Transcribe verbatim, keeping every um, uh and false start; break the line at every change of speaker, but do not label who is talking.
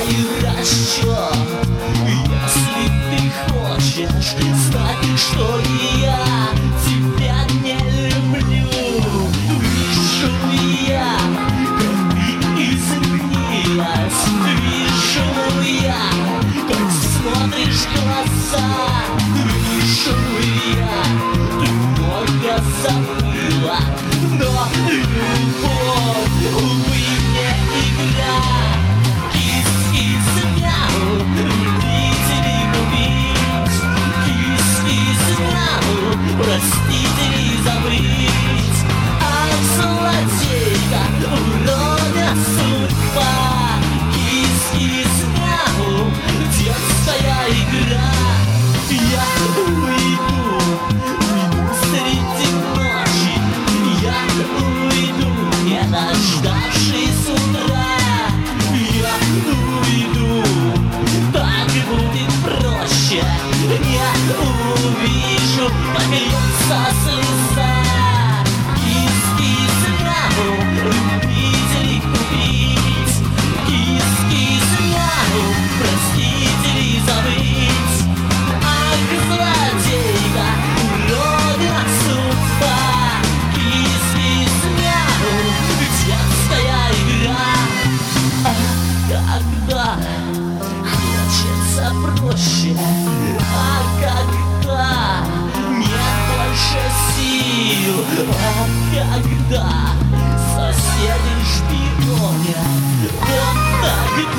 и расчет. Если ты хочешь знать, что и я тебя не люблю, вижу я, как ты изменилась, вижу я, как смотришь в глаза, вижу я, ты много забыла, но любовь, увы, не игра. Кис-кис-мяу, любить или убить, кис-кис-мяу, простить или забыть. Ах, злодейка, урода судьба, кис-кис-мяу, детская игра. Я уйду, уйду среди ночи, я уйду, не дождавшись утра. Я уйду, так будет проще. Я увижу, польется слеза. Кис-кис-мяу, любить или купить, кис-кис-мяу, простить или забыть. Ах, злодейка, урода судьба, кис-кис-мяу, детская игра. Когда хочется проще, а когда нет больше сил, а когда соседи шпионят, вот тогда